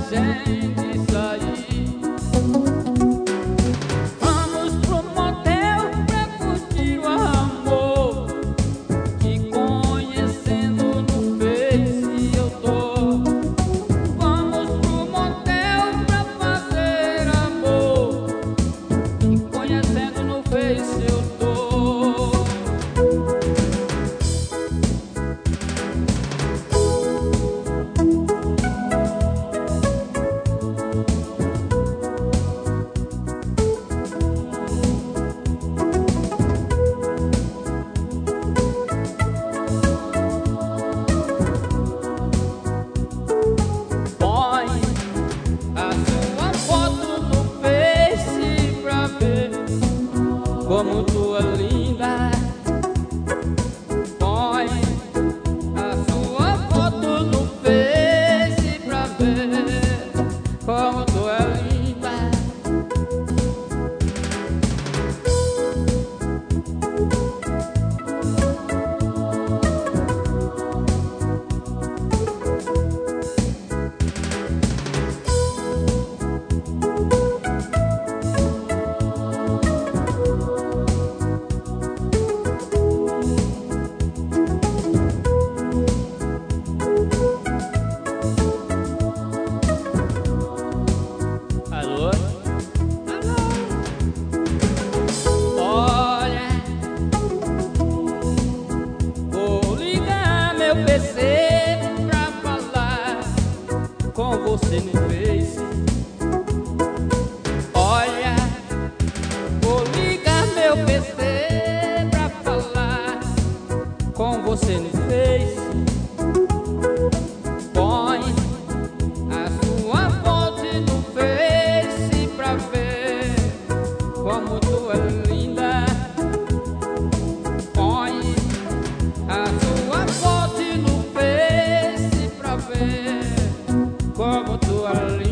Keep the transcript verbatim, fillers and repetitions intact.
gente sair. Vamos pro motel pra curtir o amor, te conhecendo no Face eu tô. Vamos pro motel pra fazer amor, te conhecendo no Face eu tô. Como tu é linda, põe a sua foto no Face pra ver como tu é linda. Alô? Alô? Olha, vou ligar meu P C pra falar com você no Face. Olha, vou ligar meu P C pra falar com você no Face. Põe a sua foto no Face pra ver como tu é linda. Põe a sua foto no Face pra ver como tu é linda.